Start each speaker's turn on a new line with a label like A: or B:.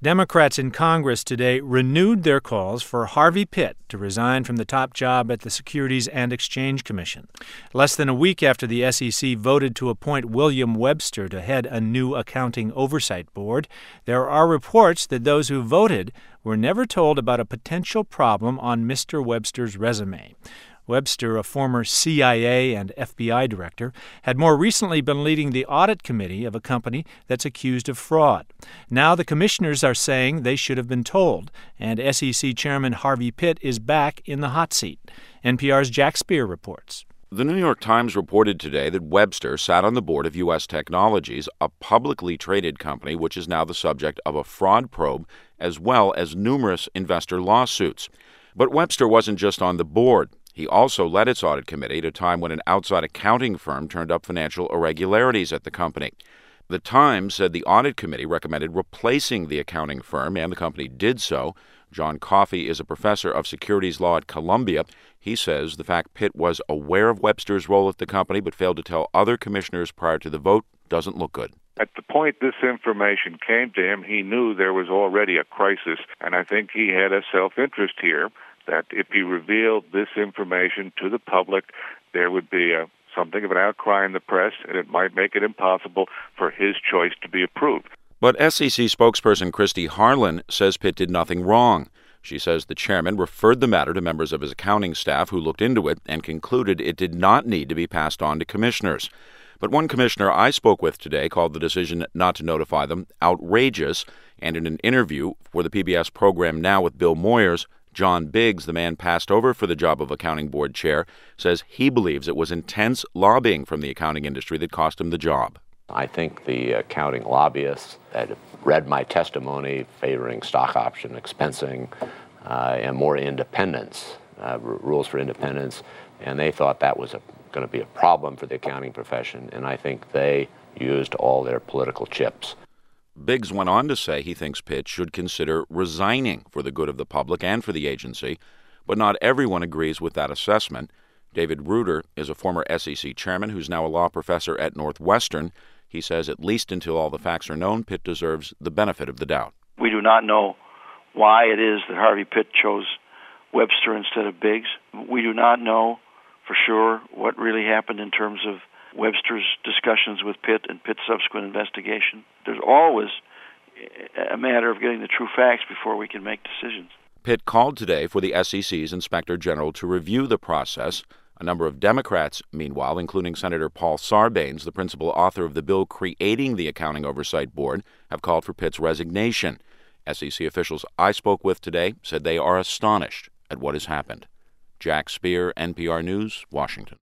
A: Democrats in Congress today renewed their calls for Harvey Pitt to resign from the top job at the Securities and Exchange Commission. Less than a week after the SEC voted to appoint William Webster to head a new accounting oversight board, there are reports that those who voted were never told about a potential problem on Mr. Webster's resume. Webster, a former CIA and FBI director, had more recently been leading the audit committee of a company that's accused of fraud. Now the commissioners are saying they should have been told, and SEC Chairman Harvey Pitt is back in the hot seat. NPR's Jack Speer reports.
B: The New York Times reported today that Webster sat on the board of U.S. Technologies, a publicly traded company which is now the subject of a fraud probe as well as numerous investor lawsuits. But Webster wasn't just on the board. He also led its audit committee at a time when an outside accounting firm turned up financial irregularities at the company. The Times said the audit committee recommended replacing the accounting firm, and the company did so. John Coffey is a professor of securities law at Columbia. He says the fact Pitt was aware of Webster's role at the company but failed to tell other commissioners prior to the vote doesn't look good.
C: At the point this information came to him, he knew there was already a crisis, and I think he had a self-interest here that if he revealed this information to the public, there would be something of an outcry in the press, and it might make it impossible for his choice to be approved.
B: But SEC spokesperson Christy Harlan says Pitt did nothing wrong. She says the chairman referred the matter to members of his accounting staff who looked into it and concluded it did not need to be passed on to commissioners. But one commissioner I spoke with today called the decision not to notify them outrageous, and in an interview for the PBS program Now with Bill Moyers, John Biggs, the man passed over for the job of accounting board chair, says he believes it was intense lobbying from the accounting industry that cost him the job.
D: I think the accounting lobbyists had read my testimony favoring stock option expensing and more independence, rules for independence, and they thought that was going to be a problem for the accounting profession, and I think they used all their political chips.
B: Biggs went on to say he thinks Pitt should consider resigning for the good of the public and for the agency, but not everyone agrees with that assessment. David Reuter is a former SEC chairman who's now a law professor at Northwestern. He says at least until all the facts are known, Pitt deserves the benefit of the doubt.
E: We do not know why it is that Harvey Pitt chose Webster instead of Biggs. We do not know for sure what really happened in terms of Webster's discussions with Pitt and Pitt's subsequent investigation. There's always a matter of getting the true facts before we can make decisions.
B: Pitt called today for the SEC's Inspector General to review the process. A number of Democrats, meanwhile, including Senator Paul Sarbanes, the principal author of the bill creating the Accounting Oversight Board, have called for Pitt's resignation. SEC officials I spoke with today said they are astonished at what has happened. Jack Speer, NPR News, Washington.